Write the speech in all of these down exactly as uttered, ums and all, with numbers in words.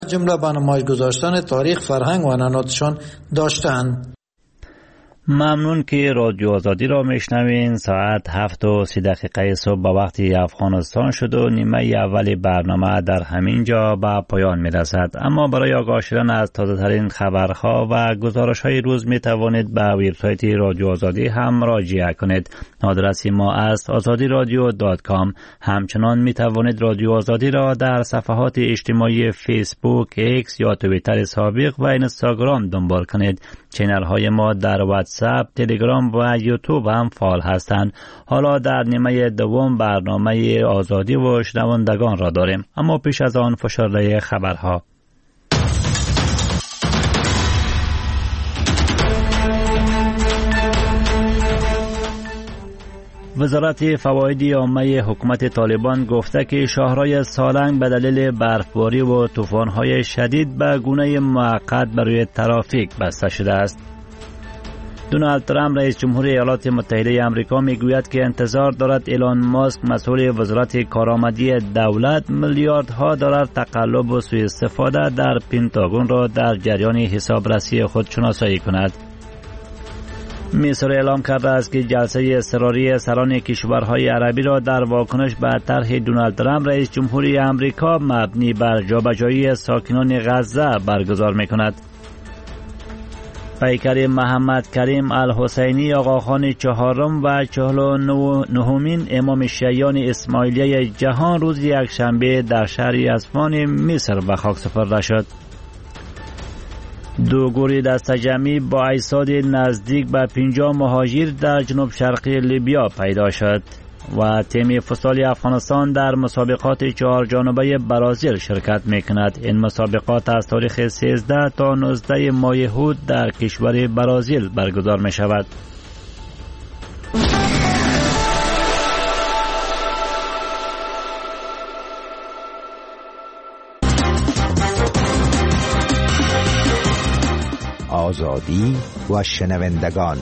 جمله به نمای گذاشتن تاریخ، فرهنگ و عنعناتشان داشتند. ممنون که رادیو آزادی را میشنوین. ساعت هفت و سی دقیقه صبح به وقت افغانستان شد و نیمه اول برنامه در همین جا به پایان می رسد. اما برای آگاه شدن از تازه ترین خبرها و گزارش های روز می توانید به وبسایت رادیو آزادی هم مراجعه کنید. آدرس ما است آزادی رادیو دات کام. همچنان می توانید رادیو آزادی را در صفحات اجتماعی فیسبوک، ایکس یا توییتر سابق و اینستاگرام دنبال کنید. چینل های ما در واتساپ، تلگرام و یوتیوب هم فعال هستند. حالا در نیمه دوم برنامه آزادی و شنوندگان را داریم، اما پیش از آن فشرده خبرها. وزارت فواید عامه حکومت طالبان گفته که شاهرهای سالنگ به دلیل برفباری و طوفان‌های شدید به گونه موقت برای ترافیک بسته شده است. دونالد ترامپ رئیس جمهور ایالات متحده آمریکا میگوید که انتظار دارد ایلان ماسک مسئول وزارت کارآمدی دولت میلیاردها دلار تقلب و سوء استفاده در پنتاگون را در جریان حسابرسی خود شناسایی کند. مصر اعلام کرده است که جلسه اضطراری سران کشورهای عربی را در واکنش به طرح دونالد ترامپ رئیس جمهوری آمریکا مبنی بر جابجایی ساکنان غزه برگزار می‌کند. پیکر محمد کریم الحسینی آقاخان چهارم و چهل و نهمین امام شیعیان اسماعیلیه جهان روز یکشنبه در شهر اصفهان مصر به خاک سپرده شد. دو گروه دسته جمعی با اجساد نزدیک به پنجاه مهاجر در جنوب شرقی لیبیا پیدا شد و تیم فوتبال افغانستان در مسابقات چهار جانبه برازیل شرکت میکند. این مسابقات از تاریخ سیزده تا نوزده ماه هود در کشور برازیل برگزار می شود. آزادی و شنوندگان.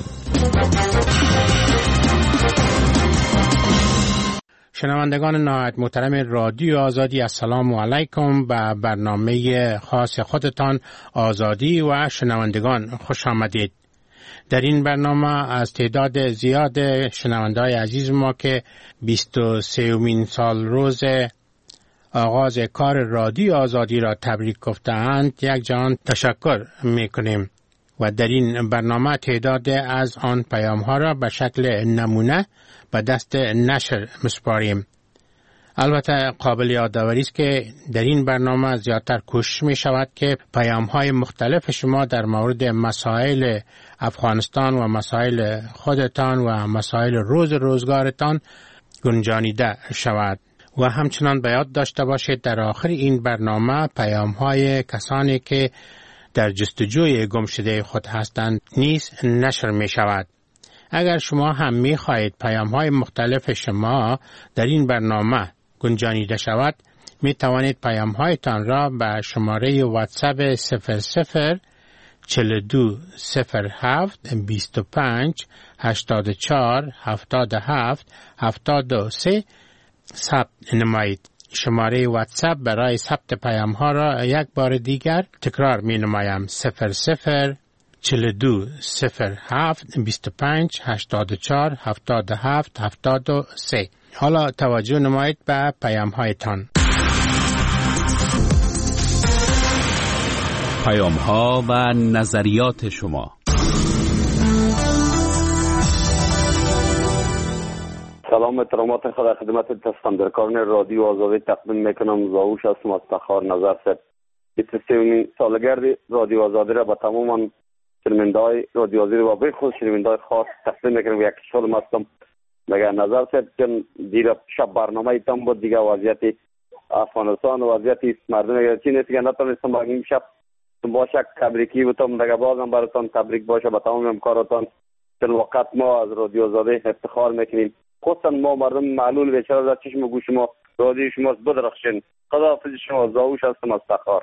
شنوندگان نهایت محترم رادیو آزادی، السلام علیکم. به برنامه خاص خودتان آزادی و شنوندگان خوش آمدید. در این برنامه از تعداد زیاد شنونده‌های عزیز ما که بیست و سومین سال روز آغاز کار رادیو آزادی را تبریک گفته‌اند یک جهان تشکر می‌کنیم و در این برنامه تعداد از آن پیام‌ها را به شکل نمونه به دست نشر مسپاریم. البته قابل یادآوری است که در این برنامه زیادتر کوشش می شود که پیام‌های مختلف شما در مورد مسائل افغانستان و مسائل خودتان و مسائل روز روزگارتان گنجانیده شود و همچنان به یاد داشته باشید در آخر این برنامه پیام‌های کسانی که در جستجوی گمشده خود هستند نیز نشر می شود. اگر شما هم می خواهید پیام‌های مختلف شما در این برنامه گنجانیده شود، می توانید پیام‌هایتان را به شماره واتساپ صفر صفر چهل و دو صفر هفت بیست و پنج هشتاد و چهار هفتاد و هفت هفتاد و سه ثبت نمایید. شماره واتساپ برای ثبت پیام‌ها را یک بار دیگر تکرار می نمایم: صفر صفر چهل و دو صفر هفت بیست و پنج هشتاد و چهار هفتاد و هفت هفتاد و سه. حالا توجه نمایید به پیام‌هایتان. پیام‌ها و نظریات شما. سلام احترامات خدا خدمت تصدیقکاران رادیو آزادی تقدیم میکنم. زاوش هستم از تخار نظر سد. بیست و سومین سالگرد رادیو آزادی را به تمام شنونده‌های رادیو آزادی و به خصوص شنونده‌های خاص تقدیم میکنم. یک سال هستم مگر نظر سد که دیگر شب برنامه ایتان بود دیگه وضعیت افغانستان و وضعیت مردم چی نیست که نتونستم با این شب با شک تبریکی بودم دیگه بازم براتون تبریک باشه به تمام همکاراتان. چون وقت ما از رادیو آزادی افتخار میکنیم، خصوصا ما مردم معلول بیچاره در چشم و گوش ما رادیو شما بدرخشین. خداحافظ شما. زاوش هستم از تخار.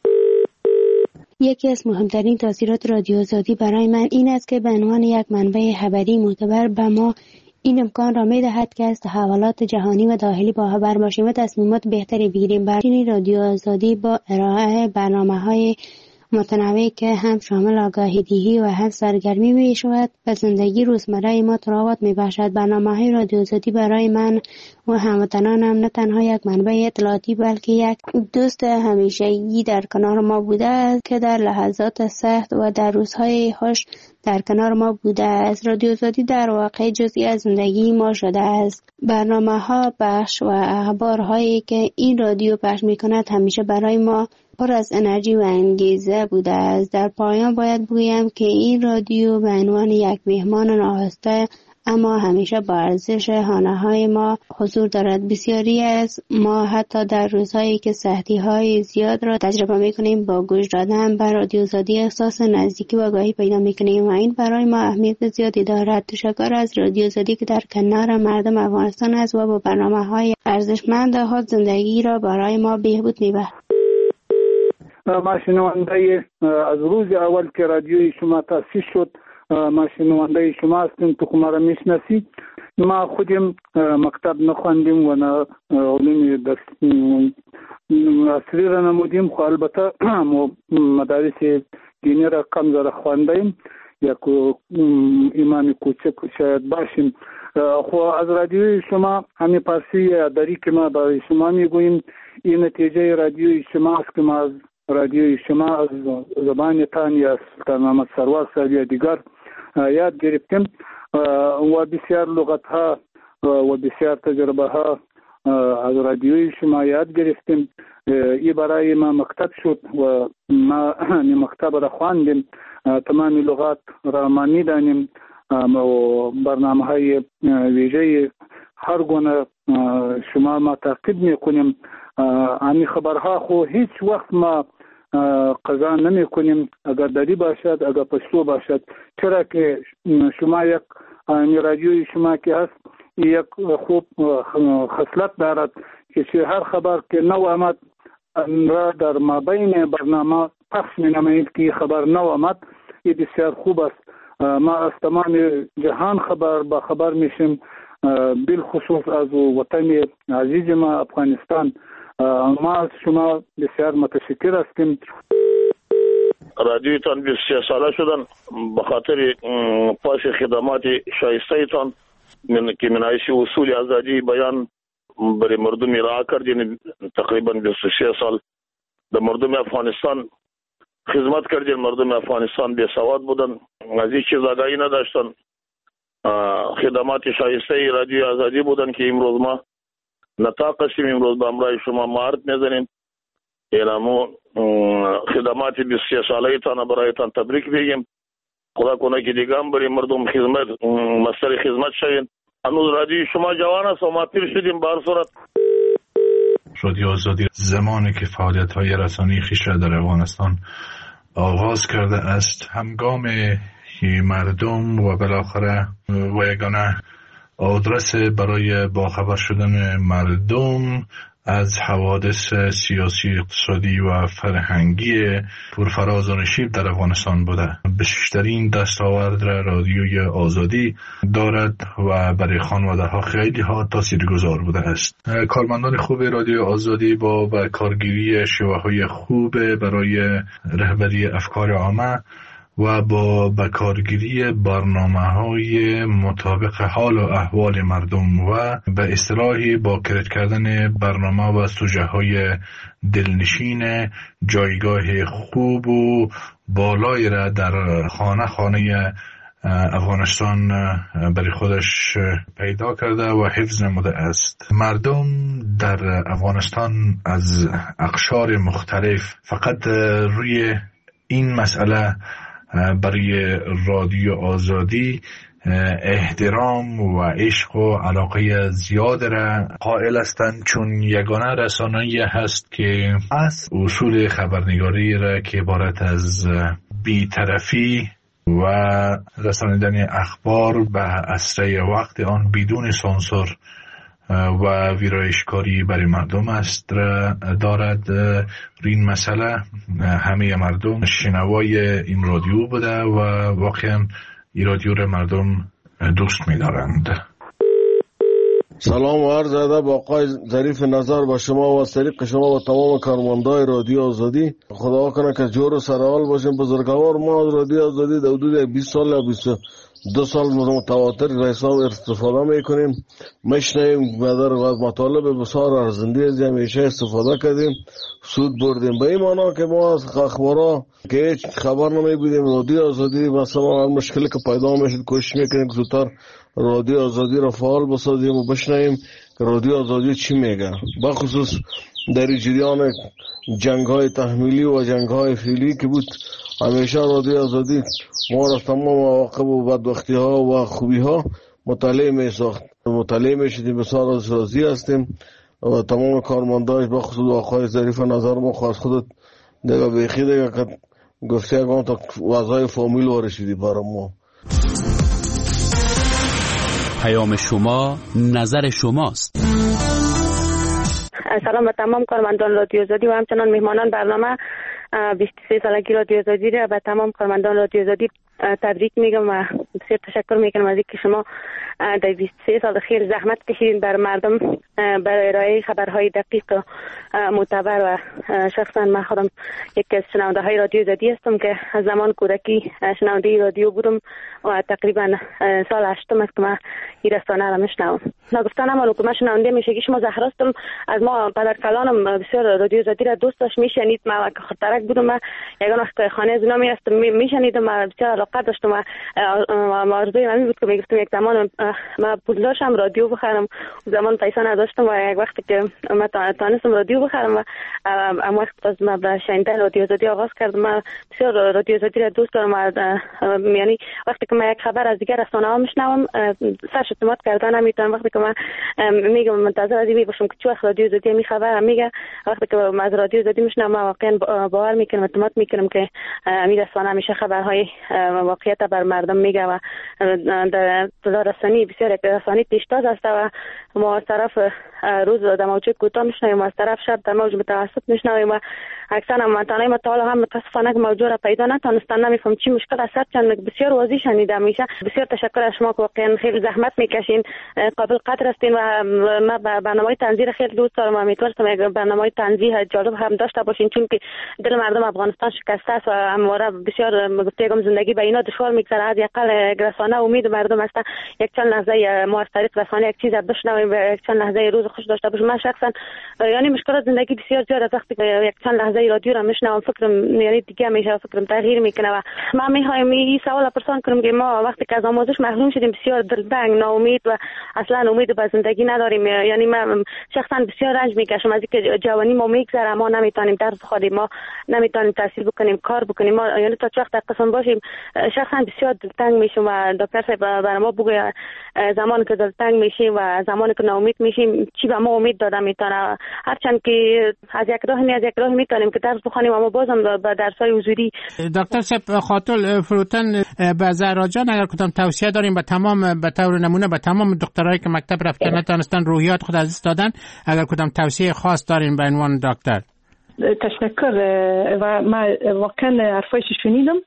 یکی از مهمترین تاثیرات رادیو آزادی برای من این است که به عنوان یک منبع خبری معتبر به ما این امکان را می دهد که از تحولات جهانی و داخلی باخبر باشیم و تصمیمات بهتری بگیریم. برای رادیو آزادی با ارائه برنامه‌های متنوع که هم شامل آگاهی دهی و هم سرگرمی می شود و زندگی روزمره ما تراوت می بخشد. برنامه‌های رادیو آزادی برای من و هموطنانم نه تنها یک منبع اطلاعاتی بلکه یک دوست همیشگی در کنار ما بوده است که در لحظات سخت و در روزهای خوش در کنار ما بوده است. رادیو آزادی در واقع جزئی از زندگی ما شده است. برنامه‌ها، بخش و اخبارهایی که این رادیو پخش می‌کند همیشه برای ما پر از انرژی و انگیزه بوده است. در پایان باید بگویم که این رادیو به عنوان یک مهمان ناخواسته اما همیشه با ارزش خانه‌های ما حضور دارد. بسیاری از ما حتی در روزهایی که سختی‌های زیاد را تجربه می‌کنیم با گوش دادن به رادیو آزادی احساس نزدیکی و آگاهی پیدا می‌کنیم و این برای ما اهمیت زیادی دارد. تشکر از رادیو آزادی که در کنار مردم افغانستان است و با برنامه‌های ارزشمند خود زندگی را برای ما بهبود می‌بخشد. ما شنونده از روز اول که رادیوی شما تأسیس شد ما شنونده شما هستیم، تو که ما را میشناسید. ما خودم مکتب نخواندیم و نه علوم عصری را نمودیم، خو البته مدارس دینی را کم زره خواندیم، یک ایمان کوچک شاید باشیم. خو از رادیوی شما همین پارسی داری که ما برای شما میگوییم این نتیجه رادیوی شما است که ما از رادیوی شما از زبان تان یا سلطان محمد سروار صاحب یا دیگر یاد گرفتیم و بسیار لغت ها و بسیار تجربه ها از رادیوی شما یاد گرفتیم. ای برای ما مکتب شد و ما مکتب را خواندیم، تمام لغات را ما میدانیم و برنامه های ویژه هر گونه شما ما تعقیب میکنیم. همین خبرها خو هیچ وقت ما قضا نمی کنیم، اگر دری باشد اگر پشتو باشد، چرا که شما یک رادیوی شما که هست یک خوب خصلت دارد که هر خبر که نو آمد را در مابین برنامه پخش می نمایید که خبر نو آمد. این بسیار خوب است. ما از تمام جهان خبر با خبر میشیم، بالخصوص از وطن عزیز ما افغانستان. ما از شما بسیار متشکر هستیم. رادیوی تان بیست و سه ساله شدن به خاطر پاس خدمات شایسته تان که منایش اصول آزادی بیان برای مردم ارائه کردین. تقریبا بیست و سه سال در مردم افغانستان خدمت کردین. مردم افغانستان بی سواد بودن، از این چیز آگاهی نداشتن. خدمات شایسته رادیو آزادی بودن که امروز ما نطاق هستیم، امروز به امرای شما مهارت میزنیم. اینمو خدمات بیست و سه ساله تان برایتان تبریک بگیم. خدا کنه که دیگه هم برای مردم خدمت مستر خدمت شوین. هنوز رادیو شما جوان است و ما پیر شدیم. به هر صورت رادیو آزادی زمانی که فعالیت های رسانی خویش را در افغانستان آغاز کرده است، همگام مردم و بالاخره و یگانه آدرس برای باخبر شدن مردم از حوادث سیاسی، اقتصادی و فرهنگی پرفراز و نشیب در افغانستان بوده. بیشترین دستاورد را رادیوی آزادی دارد و برای خانواده ها خیلی ها تاثیرگذار بوده است. کارمندان خوب رادیو آزادی با به کارگیری شیوه های خوب برای رهبری افکار عامه و با بکارگیری برنامه‌های مطابق حال و احوال مردم و به اصطلاحی با کرد کردن برنامه و سوژه‌های دلنشین جایگاه خوب و بالایی را در خانه خانه افغانستان برای خودش پیدا کرده و حفظ نموده است. مردم در افغانستان از اقشار مختلف فقط روی این مسئله برای رادیو آزادی احترام و عشق و علاقه زیاد را قائل هستند، چون یگانه رسانه‌ای هست که از اصول خبرنگاری را که عبارت از بی‌طرفی و رساندن اخبار به اسرع وقت آن بدون سانسور و ویرایشکاری برای مردم است دارد. این مسئله همه مردم شنوای این رادیو بوده و واقعا این رادیو را مردم دوست می دارند. سلام و عرض ادب آقای ظریف نظر با شما و از طریق شما و تمام کارمندای رادیو آزادی. خدا کنه که جور و سرحال باشیم. بزرگوار ما از رادیو آزادی در حدود بیست سال یا بیست و دو سال متواتر حساب استفاده میکنیم، میشنیم مدار و مطالب بسیار ارزنده از همیشه استفاده کردیم، سود بردیم. به این معنا که ما از اخبارا که هیچ خبر نمی بودیم، رادیو آزادی مثلا هر مشکلی که پیدا میشد کوشش میکنیم که زودتر رادیو آزادی را فعال بسازیم و بشنویم که رادیو آزادی چی میگه. بخصوص در جریان جنگ های تحمیلی و جنگ های فعلی که بود، همیشه رادیو آزادی ما را تمام مواقف و بدبختی ها و خوبی ها مطالعه می ساخت. مطالعه می شدیم، بسیار از راضی هستیم و تمام کارمنداش بخصوص آقای ظریف نظر ما خواست خودت دیگه بیخی دیگه که گفته اگه تا وضعای فامیل وارشیدی برای ما. پیام شما نظر شماست. سلام به تمام کارمندان رادیو آزادی و همچنان مهمانان برنامه. بیست و سه سالگی رادیو آزادی را به تمام کارمندان رادیو آزادی تبریک میگم و بسیار تشکر میکنم از اینکه شما در بیست و سه سال خیر زحمت کشیدین بر مردم برای ارائه خبرهای دقیق و معتبر. و شخصا من خودم یکی از شنونده های رادیو آزادی هستم که از زمان کودکی شنونده رادیو بودم و تقریبا سال هشتم است که من این رسانه را میشنوم. نگفتن اما که من شنونده میشگی شما زهرا هستم. از ما پدر کلانم بسیار رادیو آزادی را دوست داشت، میشنید. من که خاطرک بودم، من یگان وقت خانه از اونا میرفتم میشنیدم، من بسیار علاقه داشتم و آرزوی من بود که میگفتم یک زمان من پول داشتم رادیو بخرم. زمان پیسه نداشتم و یک وقتی که من تانستم رادیو بخرم و ام وقت از من به شنیدن رادیو آزادی آغاز کردم. من بسیار رادیو آزادی را دوست دارم. یعنی وقتی که من یک خبر از دیگر رسانه ها میشنوم سرش اعتماد کردن نمیتونم. وقتی که من میگم منتظر از این باشم که چه وقت رادیو آزادی می خبر میگه، وقتی که من از رادیو آزادی میشنوم واقعا باور میکنم، اعتماد میکنم که این رسانه همیشه خبرهای واقعیت بر مردم میگه و در رسانی بسیار یک رسانی پیشتاز است و ما از طرف روز در موج کوتاه میشنویم و از طرف شب در موج متوسط میشنویم و اکثرا منطقه ما تا حالا هم متاسفانه که موضوع را پیدا نتونستن، نمیفهم چی مشکل است. چند بسیار واضح شنیده میشه. بسیار تشکر از شما که واقعا خیلی زحمت میکشین، قابل قدر هستین و ما برنامه تنظیر خیلی دوست دارم. امیدوارم یک برنامه تنظیر جالب هم داشته باشین، چون که دل مردم افغانستان شکسته است و همواره بسیار گفتم زندگی به اینا دشوار میگذره. از یقل رسانه امید مردم است یک چند لحظه ما از طریق رسانه یک چیز بشنویم و یک چند لحظه روز خوش داشته باشیم. من شخصا یعنی مشکلات زندگی بسیار زیاد است. وقتی یک چند لحظه رادیو را میشنوم فکرم یعنی دیگه میشه، فکرم تغییر میکنه و من میخوایم این سوال پرسان کنم که ما وقتی که از آموزش محروم شدیم بسیار دلتنگ، ناامید و اصلا امید به زندگی نداریم. یعنی من شخصا بسیار رنج میکشم از اینکه جوانی ما میگذره، ما نمیتونیم درس بخونیم، ما نمیتونیم تحصیل بکنیم، کار بکنیم. ما یعنی تا چه وقت قسم باشیم شخصا بسیار دلتنگ میشم و دکتر صاحب برای ما بگه زمانی که دلتنگ میشیم و زمانی که ناامید میشیم چی به ما امید داده میتونه. هرچند که از یک راه از یک راه میتونیم که درس بخونیم اما بازم به درسای حضوری. دکتر صاحب خاطر فروتن به زهرا جان اگر کدام توصیه داریم به تمام به طور نمونه به تمام دکترایی که مکتب رفتن نتونستن روحیات خود از دست دادن، اگر کدام توصیه خاص داریم به عنوان دکتر؟ تشکر و ما واقعا حرفایش شنیدم.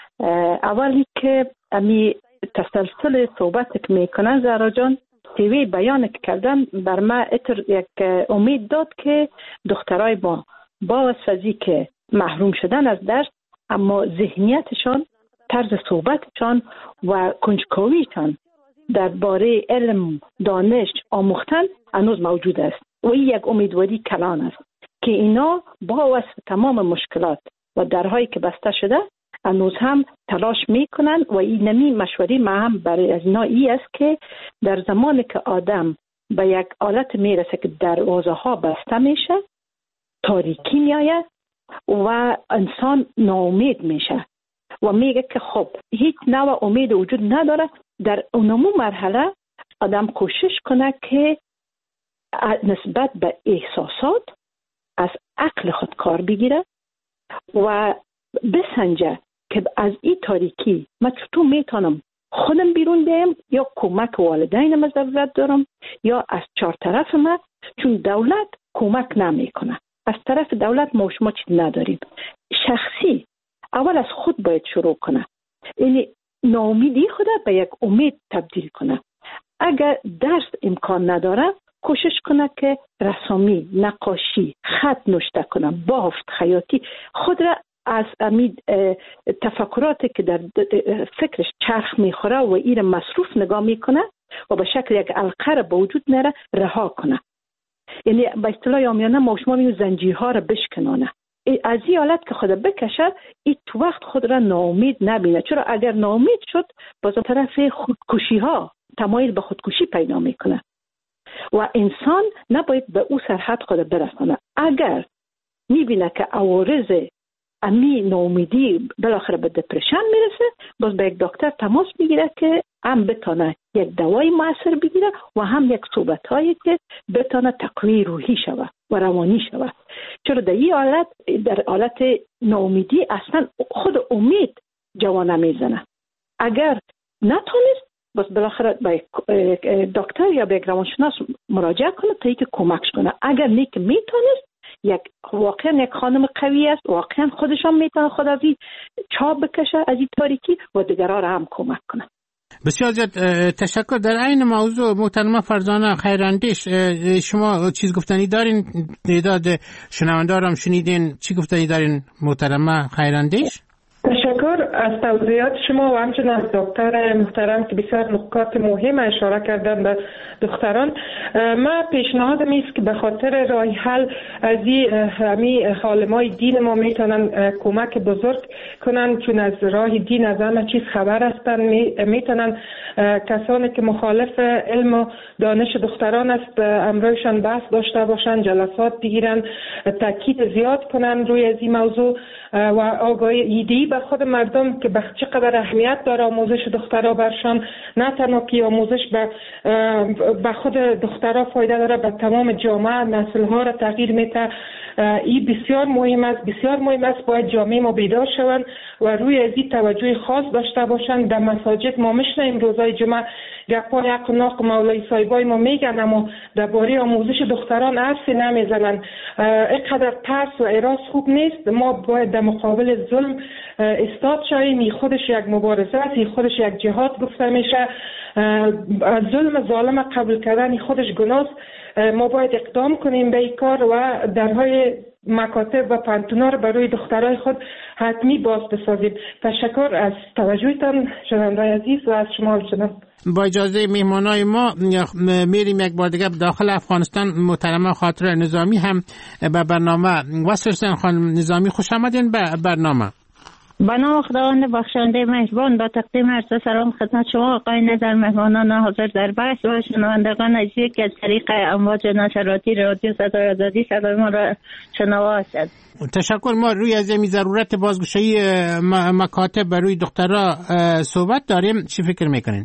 اولی که امی تسلسل صحبت که میکنن زهرا جان تیوی بیان که کردن بر ما اتر یک امید داد که دخترای با با وسوزی که محروم شدن از درس اما ذهنیتشان، طرز صحبتشان و کنجکاویشان درباره علم دانش آموختن هنوز موجود است و این یک امیدواری کلان است که اینا با وصف تمام مشکلات و درهایی که بسته شده هنوز هم تلاش میکنن و این نمی مشوری ما هم برای از اینا ای است که در زمانی که آدم به یک حالت میرسه که دروازه ها بسته میشه، تاریکی میآید و انسان ناامید میشه و میگه که خب هیچ نوع امید وجود نداره. در اونمو مرحله آدم کوشش کنه که نسبت به احساسات از عقل خود کار بگیره و بسنجه که از این تاریکی من چطور میتونم خودم بیرون بیم یا کمک والدینم از ضرورت دارم یا از چهار طرف من، چون دولت کمک نمیکنه. از طرف دولت ما شما چیز نداریم. شخصی اول از خود باید شروع کنه، یعنی ناامیدی خود به یک امید تبدیل کنه. اگر درس امکان نداره کوشش کنه که رسامی، نقاشی، خط نوشته کنه، بافت، خیاطی خود را از امید تفکراتی که در فکرش چرخ میخوره و این مصروف نگاه میکنه و به شکل یک علقه به وجود میاره رها کنه. یعنی به اصطلاح عامیانه ما شما میگیم زنجیرها را بشکنانه. از این حالت که خود بکشه این تو وقت خود را ناامید نبینه، چرا اگر ناامید شد باز طرف خودکشی ها تمایل به خودکشی پیدا میکنه و انسان نباید به او سرحد خود برسانه. اگر میبینه که عوارض امی ناامیدی بالاخره به دپرشن میرسه باز به یک دکتر تماس میگیره که هم بتانه یک دوای مؤثر بگیره و هم یک صحبت هایی که بتانه تقویه روحی شود و روانی شود، چرا در این حالت در حالت ناامیدی اصلا خود امید جوانه میزنه. اگر نتونست باز بالاخره به دکتر یا به روانشناس مراجعه کنه تا اینکه کمکش کنه. اگر نیک میتونست یک واقعا یک خانم قوی است، واقعا خودشان میتونه خود از این چاب بکشه از این تاریکی و دیگران را هم کمک کنه. بسیار زیاد تشکر. در این موضوع محترمه فرزانه خیراندیش شما چیز گفتنی دارین؟ تعداد شنوندگان هم شنیدین، چی گفتنی دارین محترمه خیراندیش؟ تشکر از توضیحات شما و همچنین از دکتر محترم که بسیار نکات مهم اشاره کردن به دختران. ما پیشنهادم است که به خاطر راه حل از این عالمای دین ما میتونن کمک بزرگ کنن، چون از راه دین از همه چیز خبر هستن، میتونن کسانی که مخالف علم و دانش دختران است امروزشان بحث داشته باشن، جلسات بگیرن، تاکید زیاد کنن روی از این موضوع و آگاهی ایده‌ای به خود مردم که به چقدر اهمیت داره آموزش دخترها برشان، نه تنها که آموزش به به خود دخترها فایده داره، به تمام جامعه نسل‌ها را تغییر میده. این بسیار مهم است، بسیار مهم است. باید جامعه ما بیدار شوند و روی از این توجه خاص داشته باشند. در مساجد ما میشنیم روزای جمعه گپای حق و ناق مولای صاحبای ما میگن، اما درباره آموزش دختران حرفی نمیزنن. اینقدر ترس و اراس خوب نیست. ما باید در مقابل ظلم استاد شویم. این خودش یک مبارزه است، این خودش یک جهاد گفته میشه. ظلم ظالم قبول کردن خودش گناه است. ما باید اقدام کنیم به این کار و درهای مکاتب و پانتونا رو برای دخترای خود حتمی باز بسازیم. تشکر از توجهتان شنوندگان عزیز و از شما همچنان. با اجازه میهمانای ما میریم یک بار دیگه داخل افغانستان. محترمه خاطره نظامی هم به برنامه وصل شدن. خانم نظامی خوش آمدین به برنامه. به نام خداوند بخشنده مهربان با تقدیم عرض سلام خدمت شما آقای نظر، مهمانان حاضر در بحث و شنوندگان عزیزی که از طریق امواج نشراتی رادیو صدای آزادی صدای ما را شنوا هستند. تشکر. ما روی از این ضرورت بازگشایی مکاتب برای دخترها صحبت داریم، چی فکر میکنین؟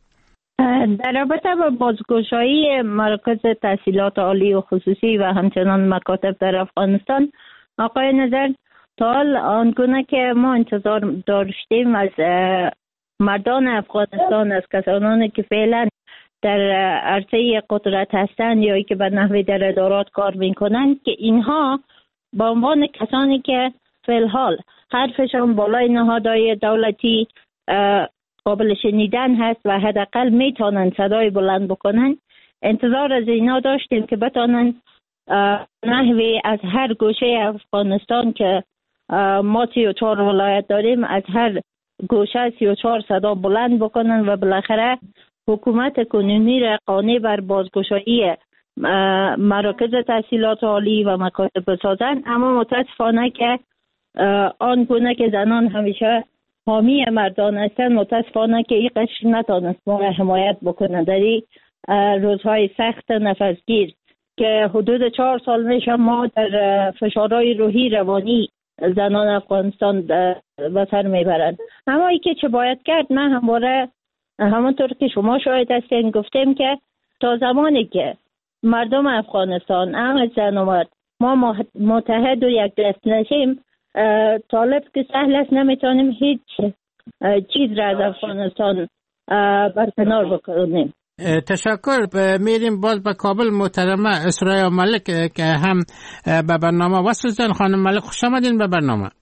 در رابطه با بازگشایی مراکز تحصیلات عالی و خصوصی و همچنان مکاتب در افغانستان، آقای نظر تا حال آنگونه که ما انتظار داشتیم از مردان افغانستان، از کسانی که فعلا در عرصه قدرت هستند یا که به نحوی در ادارات کار میکنند، که اینها به عنوان کسانی که فعال حرفشان بالای نهادهای دولتی قابل شنیدن هست و حداقل میتونن صدای بلند بکنن، انتظار از اینا داشتیم که بتونن نحوی از هر گوشه افغانستان که ما سی و چهار ولایت داریم، از هر گوشه سی و چهار صدا بلند بکنن و بالاخره حکومت کنونی را قانع بر بازگشایی مراکز تحصیلات عالی و مکاتب بسازن. اما متاسفانه که آن گونه که زنان همیشه حامی مردان هستند، متاسفانه که این قشر نتانست ما را حمایت بکنه در این روزهای سخت نفسگیر که حدود چهار سال میشه ما در فشارهای روحی روانی زنان افغانستان به سر میبرند. اما ای که چه باید کرد، من همواره همونطور که شما شاهد هستین گفتیم که تا زمانی که مردم افغانستان هم زن و مرد ما متحد و یک دست نشیم، طالب که سهل است نمیتونیم هیچ چیز را از افغانستان برکنار بکنیم. تشکر. میریم باز به کابل. محترمه اسرای ملک که هم به برنامه وصل شدن. خانم ملک خوش آمدین به برنامه.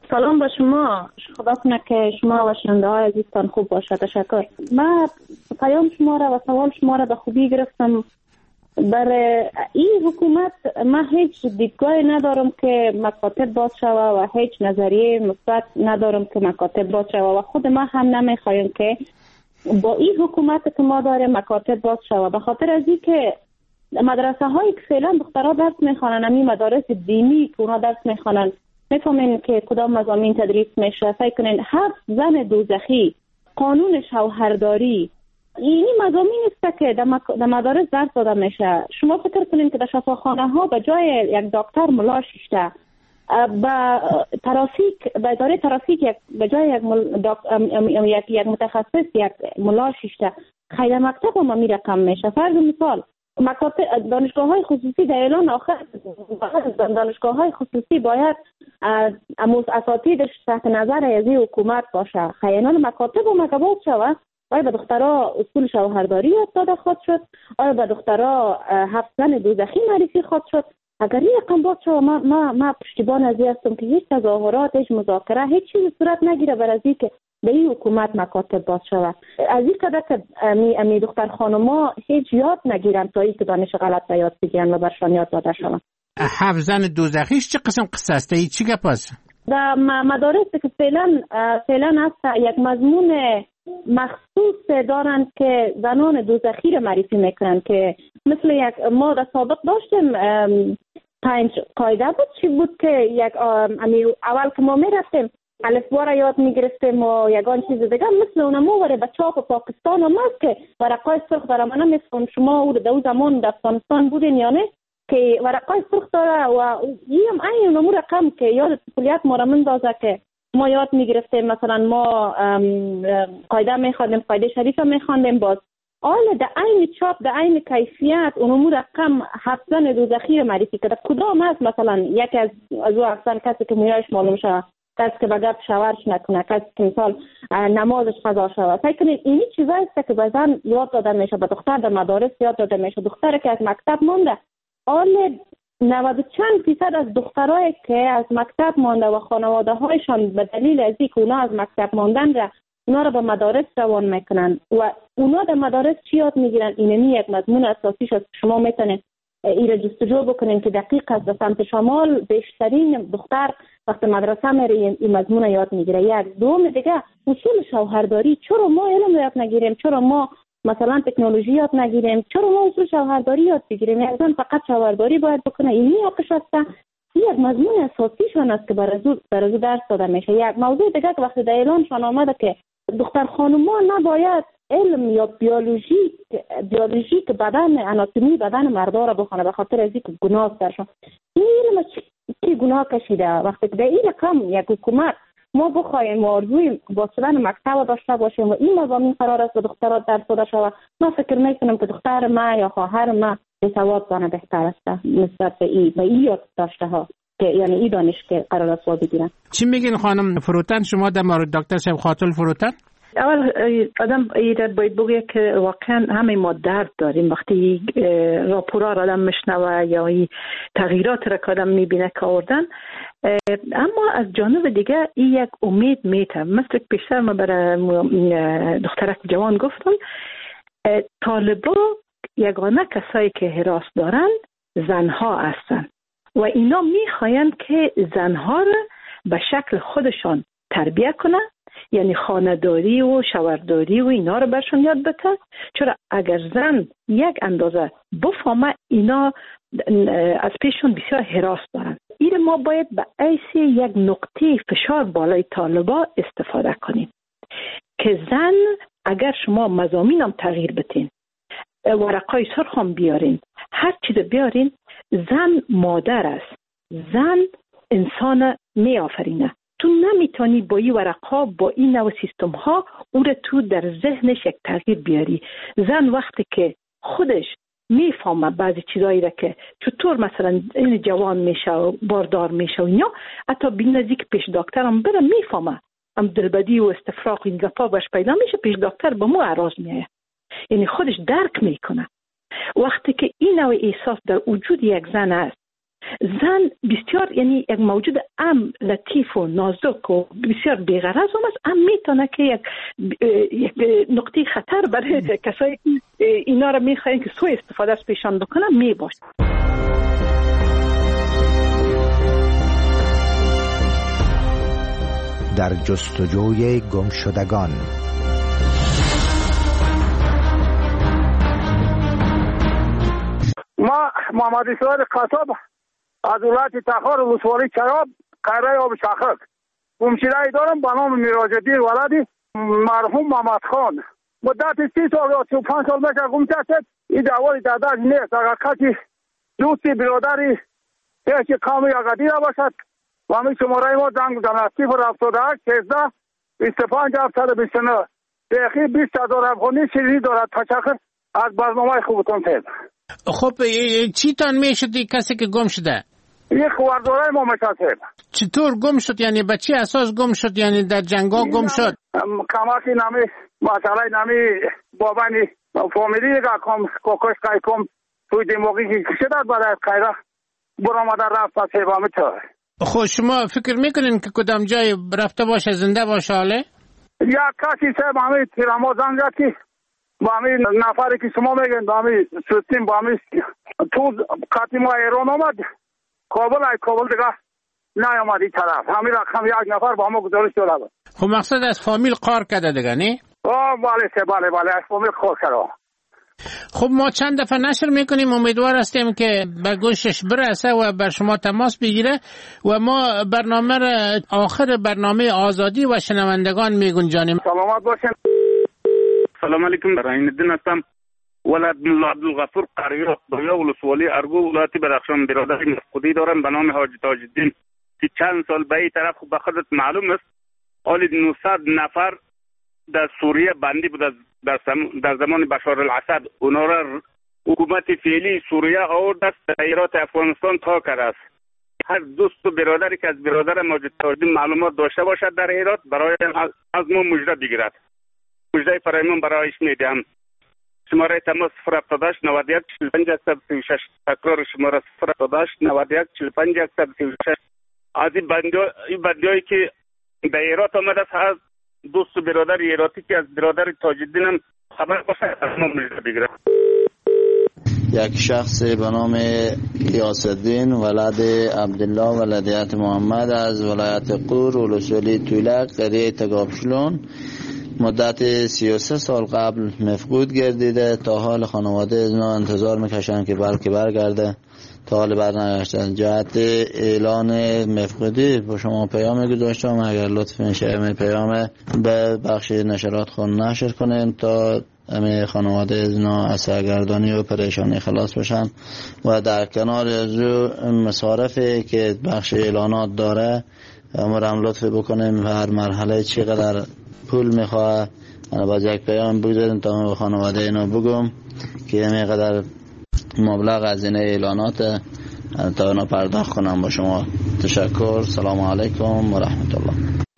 سلام با شما. خدا کنه که شما و شنونده های عزیزتان خوب باشه. تشکر. من پیام شما را و سوال شما را به خوبی گرفتم. برای این حکومت من هیچ دیدگاهی ندارم که مکاتب باز شوه و هیچ نظریه مثبت ندارم که مکاتب باز شوه و خود ما هم نمیخوایم که با این حکومت که ما داریم مکاتب باز شوه، به خاطر از این که مدرسه هایی که فعلا دخترها درس میخوانن، همین مدارس دینی که اونا درس میخوانن، میفهمین که کدام مضامین تدریس میشه. فکر کنین هفت زن دوزخی، قانون شوهرداری، این مضامین است که در مدارس درس داده میشه. شما فکر کنین که در شفاخانه ها به جای یک دکتر ملا شیشته، با ترافیک به اداره ترافیک یک به جای یک مل... داک... یک یک متخصص یک ملا شیشته، خیلی مکتب هم می رقم میشه. فرض مثال مکاتب دانشگاه های خصوصی در اعلان آخر دانشگاه های خصوصی باید اساتیدش تحت نظر از حکومت باشه. خیلی مکاتب هم مکباز شود. آیا به دخترها اصول شوهرداری یاد داده خواهد شد؟ آیا به دخترها هفت زن دوزخی معرفی خواهد شد؟ اگر این رقم باز شد، ما ما ما پشتیبان از این هستم که هیچ تظاهرات، هیچ مذاکره، هیچ چیزی صورت نگیره بر از این که به این حکومت مکاتب باز شود. از این قدر که امی, امی دختر خانوما هیچ یاد نگیرن تا ای که دانش غلط به یاد بگیرن و برشان یاد داده شود. هفت زن دوزخیش چه قسم قصه است؟ ای چی گپ است؟ در مدارس که فعلا فعلا هست یک مضمون مخصوص دارند که زنان دوزخی رو معرفی میکنن، که مثل یک ما در سابق داشتیم پنج قاعده بود. چی بود که یک اول که ما میرفتیم الفبا را یاد میگرفتیم و یگان چیز دیگه مثل اونمو وره به چاپ پاکستان هم هست که ورقای سرخ داره. من نمیفهم شما او در زمان در افغانستان بودین یا نه که ورقای سرخ داره و این این اونمو رقم که یاد طفولیت ما را مندازه که ما یاد میگرفتیم. مثلا ما قاعده میخواندیم، قاعده شریف میخواندیم، باز آله در عین چاپ در عین کیفیت اونمو رقم هفت زن دوزخی رو معرفی کرده. کدام هست؟ مثلا یکی از از او افسان کسی که مویایش معلوم شده، کسی که بگرد شوهرش نکنه، کسی که مثال نمازش قضا شده. فکر کنید اینی چیزایی است که به زن یاد داده میشه، به دختر در مدارس یاد داده میشه. دختر که از مکتب مانده، آله نود و چند فیصد از دخترایی که از مکتب مانده و خانواده هایشان به دلیل از اینکه اونا از مکتب ماندن را اونا را به مدارس روان میکنن و اونا در مدارس چی یاد میگیرن؟ اینمی یک مضمون اساسیش است. شما میتونید این را جستجو بکنین که دقیق است. در سمت شمال بیشترین دختر وقت مدرسه میره این مضمون یاد میگیره. یک دوم دیگه اصول شوهرداری. چرا ما علم یاد نگیریم؟ چرا ما مثلا تکنولوژی یاد نگیریم؟ چرا ما اصول شوهرداری یاد بگیریم؟ یک زن فقط شوهرداری باید بکنه، اینی حقش است. یک مضمون اساسیشون است که برای درس داده میشه. یک موضوع دیگه که وقتی در اعلانشان آمده که دختر خانوما نباید علم یا بیولوژی بیولوژی که بدن آناتومی بدن مردا را بخونه به خاطر از اینکه گناه درشون. این علم چی گناه کشیده؟ وقتی که در این رقم یک حکومت ما بخوایم آرزوی با شدن مکتب داشته باشیم و این مضامین قرار است به دخترات درس داده شود، من فکر میکنم که دختر ما یا خواهر ما به ثواب دانه بهتر است نسبت به این به این یاد داشته ها که یعنی این دانش که قرار است یاد بگیرن. چی میگین خانم فروتن شما در مورد دکتر صاحب خاطر فروتن؟ اول آدم ایره باید بگه که واقعا همه ما درد داریم وقتی راپورا را آدم میشنوه یا این تغییرات را که آدم میبینه که آوردن. اما از جانب دیگه این یک امید میته. مثل پیشتر ما برای دخترک جوان گفتم طالبا یگانه کسایی که حراس دارن زنها هستن و اینا میخواین که زنها را به شکل خودشان تربیه کنه، یعنی خانه‌داری و شوهرداری و اینا رو برشون یاد بده. چرا اگر زن یک اندازه بفهمه اینا از پیششون بسیار حراس دارن. این ما باید به ایس یک نقطه فشار بالای طالبا استفاده کنیم که زن اگر شما مضامینم تغییر بتین، ورقای سرخ هم بیارین، هر چیز بیارین، زن مادر است، زن انسان می آفرینه. تو نمیتونی با این ورقها با این نوع سیستم ها او رو تو در ذهنش یک تغییر بیاری. زن وقتی که خودش میفهمه بعضی چیزایی را که چطور مثلا این جوان میشه و باردار میشه و اینا، حتی بی نزدیک پیش دکتر هم بره میفهمه هم دلبدی و استفراغ این گپا باش پیدا میشه، پیش دکتر به مو عراض میایه، یعنی خودش درک میکنه. وقتی که این نوع احساس در وجود یک زن است زن بسیار یعنی یک موجود ام لطیف و نازک و بسیار بی‌غرض هم است، ام میتونه که یک یک نقطه خطر برای کسایی که اینا را میخواین که سوء استفاده از پیشان بکنن میباشه. در جستجوی گمشدگان. ما محمد اسرائیل قصاب از ولایت تخار ولسوالی چراب قره آب شخک گمشده دارم به نام میراج‌الدین ولدی مرحوم محمد خان. مدت سی سال یا سی و پنج سال میشه گم شد. این دواری داداش نیست. اگر کسی دوستی برادری پیش قوم یگدی را باشد و همین شماره ما زنگ بزنند صفر هفتاد و هشت سیزده بیست و پنج هفتصد و بیست و نه. بیخی بیست هزار افغانی شیرینی دارد. تشکر از برنامه خوبتون فیض. خب چی تان میشد کسی که گم شده؟ یک خواردارای ما میشد. چطور گم شد؟ یعنی به چی اساس گم شد؟ یعنی در جنگا گم شد؟ کماکی نمی مسئله نمی بابانی فامیلی که کم کوکش کای کم توی دماغی که شدد برای خیره برآمده رفت پس حیوامه چاره. خب شما فکر میکنین که کدام جای رفته باشه زنده باشه حاله؟ یا کسی صاحب همه تیراما زنگ زد که با همین نفری که شما میگن با همین سوستیم با همین تو قطعی ما ایران آمد کابل های کابل دیگه نیامد این طرف همین رقم یک نفر با همه گزارش داده بود. خب مقصد از فامیل قار کرده دیگه نه؟ آه بله سه بله بله از فامیل قار کرده. خب ما چند دفعه نشر میکنیم امیدوار هستیم که به گوشش برسه و بر شما تماس بگیره و ما برنامه را آخر برنامه آزادی و شنوندگان میگنجانیم. سلامت باشین. سلام علیکم. رحیم الدین هستم. ولد ملا عبدالغفور قریه دایا ولسوالی ارگو ولایت بدخشان برادر مفقودی دارم به نام حاجی تاج الدین که چند سال به این طرف به خودت معلوم است حالی نهصد نفر در سوریه بندی بود در, در زمان بشار الاسد. اونا را حکومت فعلی سوریه آورد است ایرات افغانستان تا کرده است. هر دوست و برادری که از برادر ماجد تاج الدین معلومات داشته باشد در ایرات برای از ما مژده بگیرد. مژده فرایمان برایش میدهم. شماره تماس صفر هفتاد و هشت نود و یک چهل و پنج صد و سی و شش. تکرار شماره صفر هفتاد و هشت نود و یک چهل و پنج صد و سی و شش. از این بندیایی که در ایرات آمده است دوست و برادر ایراتی که از برادر تاج الدین هم خبر باشه از ما مژده بگیرد. یک شخص به نام غیاث الدین ولد عبدالله ولدیت محمد از ولایت قور ولسوالی طولک قریه تگابشلون مدت سی و سه سال قبل مفقود گردیده. تا حال خانواده از اینا انتظار میکشن که بلکه برگرده، تا حال برنگشتن. جهت اعلان مفقودی با شما پیام گذاشتم، اگر لطف میشه پیام به بخش نشرات خون نشر کنین تا همه خانواده از اینا از سرگردانی و پریشانی خلاص بشن و در کنار از مصارفی که بخش اعلانات داره امرم لطف بکنیم و هر مرحله چقدر پول میخواه انا باز یک پیام بگذاریم تا خانواده اینو بگم که اینقدر مبلغ از این اعلانات تا اینا پرداخت کنم. با شما تشکر. سلام علیکم و رحمت الله.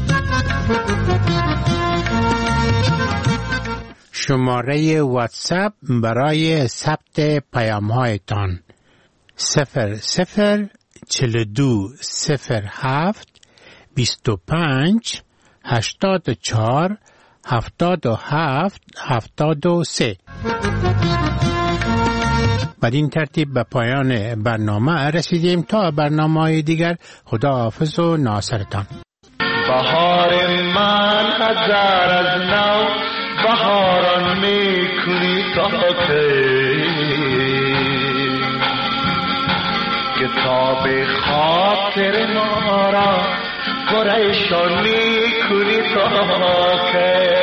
شماره واتساپ برای ثبت پیام هایتان صفر صفر چهل و دو صفر هفت بیست و پنج هشتاد و چهار هفتاد و هفت هفتاد و سه. بر این ترتیب به پایان برنامه رسیدیم. تا برنامه دیگر خدا حافظ و ناصرتان. بهار من هزار از نو بهاران میکنی تا کتاب خاطر ما را پریشان میکنی تا که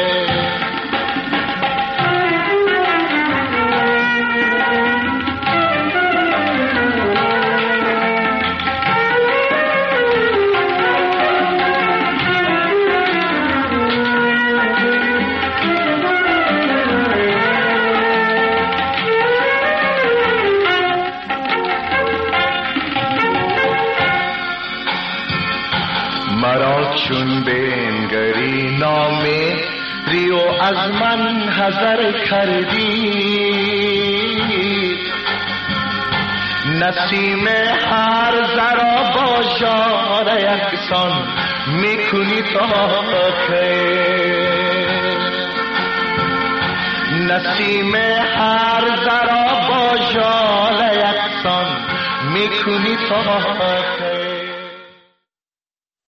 چون بنگری نامه ریو از من حذر کردی نسیم هر ذرا با ژاله یکسان میکنی تا خیر، نسیم هر ذرا با ژاله یکسان میکنی تا خیر.